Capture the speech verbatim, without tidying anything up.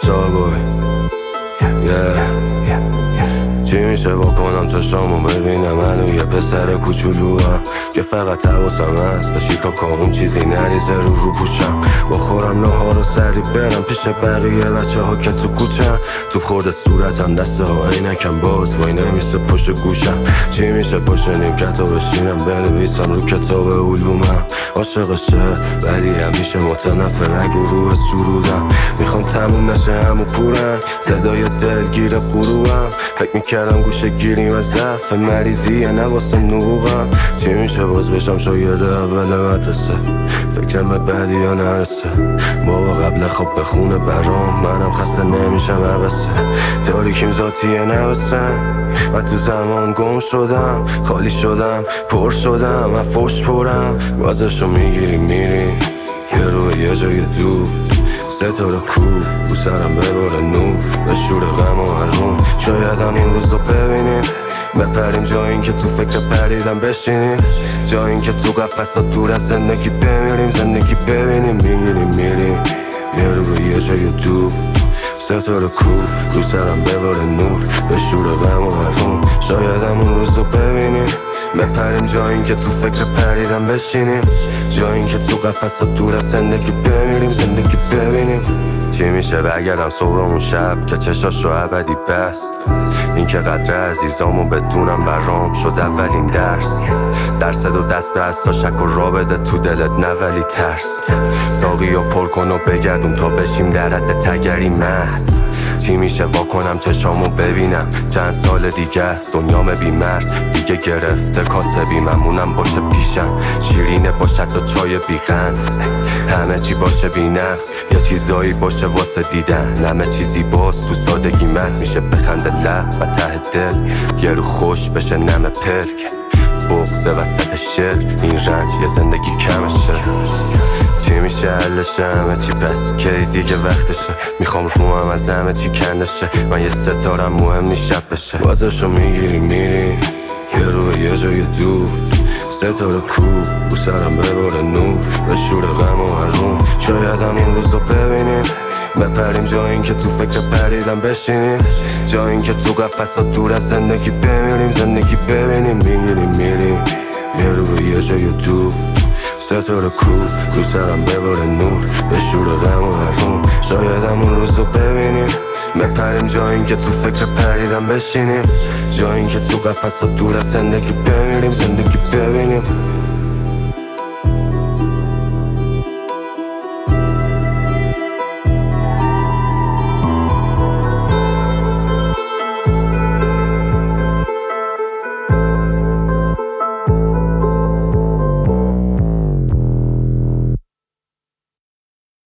Starboy yeah. چی میشه بکنم چشامو ببینم منو یه پسر کوچولوام که فقط حواسم هست تا شیکاکامون چیزی نریزه رو رو پوشم بخورم نهار و سری برم پیش بقیه بچه ها که تو کوچم تو خورده صورتم دسته ها عینکم باز وای نمیسه پشت گوشم چی میشه پشت نیمکتو بشینم بنویسم رو کتاب علومم عاشقشه ولی همیشه متنفر نگو روح سرودم میخوام تموم نشه همو پورم صدای دلگیر قروبم فکر میکردم گوشه گیریم از ضعف مریضیه نه واسه نوغم چی میشه باز بشم شاگرد اول مدرسه فکرم بعدی یا نرسه بابا قبل خواب بخونه برام منم خسته نمیشم عقصه تاریکیم ذاتیه نوستم و تو زمان گم شدم خالی شدم پر شدم من فوش پرم وازشو میگیری میری یه روی یه جای دور ستاره کو رو سرم بباره نور به شور غم و حروم شاید همون روزو ببینیم بپریم جا این که تو فکر پریدم بشینیم جا این که تو قفصا دور از زندگی بمیریم زندگی ببینیم میگیریم میریم یه روی یه جای دور ستاره کو رو سرم بباره نور به شور غم و حروم شاید همون روزو ببینیم بپریم جا این که تو فکر پریدم بشینیم جا این که تو قفصا دور از زندگی بمیریم زندگی ببینیم چی میشه برگردم صبحمون شب که چشاشو ابدی بست این که قدر عزیزامو بدونم برام شد اولین درس درس دو دست به هستا شک و را بده تو دلت نه ولی ترس ساقی و پر کن و بگردون تا بشیم در حد تگری مست چی میشه واکنم چشامو ببینم چند سال دیگه است دنیام بیمرز دیگه گرفته کاسه بیممونم باشه پیشم شیرینه باشه تا چای بیقند همه چی باشه بی نفس یا چیزایی باشه واسه دیدن همه چیزی باز تو سادگی مست میشه بخنده لب و ته دل یه رو خوش بشه نم پلک بغضه وسط شعر این رنج یه زندگی کمشه چی میشه حلشه همه چی پس کی دیگه وقتشه میخوام روم از همه چی کندشه من یه ستارم مهم نی شب بشه بازشو میگیری میری یه رو یه جای دور ستاره کو رو سرم بباره نور به شور غم و حروم شاید همون روزو ببینیم بپریم جا این که تو فکر پریدم بشینیم جا این که تو قفصا دور از زندگی بمیریم زندگی ببینیم میگیریم میریم یه رو یه جای دور ستاره کو رو سرم بباره نور به شور غم و حروم شاید همون روزو ببینیم بپریم جا این که تو فکر پریدم بشینیم جا این که تو قفصا دور از زندگی بمیریم زندگی ببینیم